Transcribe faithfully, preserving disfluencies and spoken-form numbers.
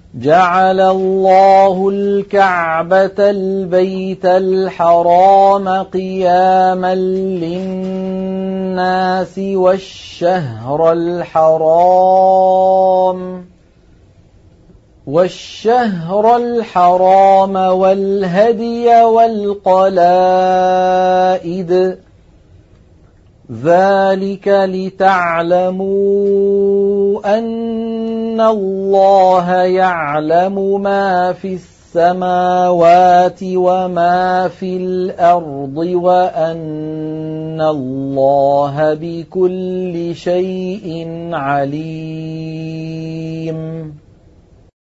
جعل الله الكعبة البيت الحرام قياما للناس والشهر الحرام والشهر الحرام والهدي والقلائد ذلك لتعلموا أن الله يعلم ما في السماوات وما في الأرض وأن الله بكل شيء عليم.